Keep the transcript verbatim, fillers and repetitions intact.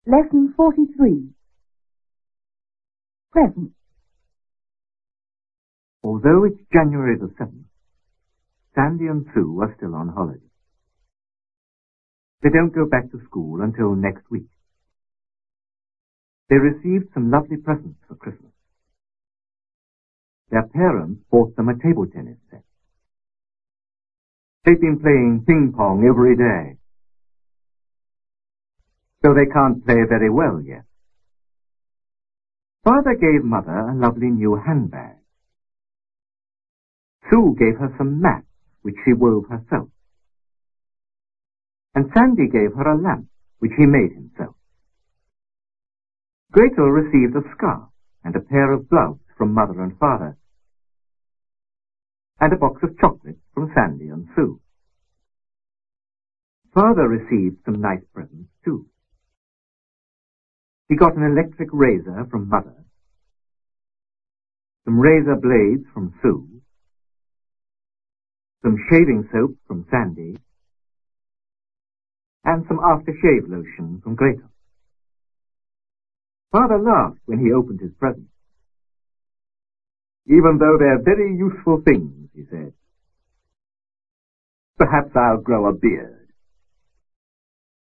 Lesson forty-three. Present. Although it's January the seventh, Sandy and Sue are still on holiday. They don't go back to school until next week. They received some lovely presents for Christmas. Their parents bought them a table tennis set. They've been playing ping-pong every day, so they can't play very well yet. Father gave Mother a lovely new handbag. Sue gave her some mats, which she wove herself. And Sandy gave her a lamp, which he made himself. Gretel received a scarf and a pair of gloves from Mother and Father, and a box of chocolates from Sandy and Sue. Father received some nice presents, too. He got an electric razor from Mother, some razor blades from Sue, some shaving soap from Sandy, and some aftershave lotion from Gretel. Father laughed when he opened his presents. "Even though they're very useful things," he said. "Perhaps I'll grow a beard."